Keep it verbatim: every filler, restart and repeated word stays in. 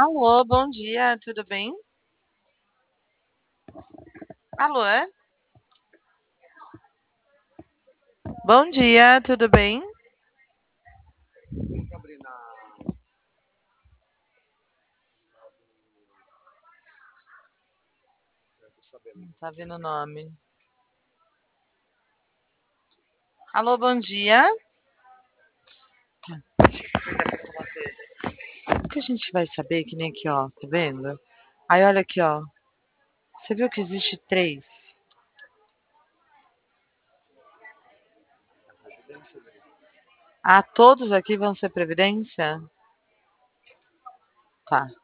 Alô, bom dia, tudo bem? Alô? Bom dia, tudo bem? Não tá vendo o nome. Alô, bom dia. Deixa eu perguntar pra uma coisa. O que a gente vai saber que nem aqui, ó, tá vendo? Aí olha aqui, ó. Você viu que existe três? Ah, todos aqui vão ser previdência? Tá.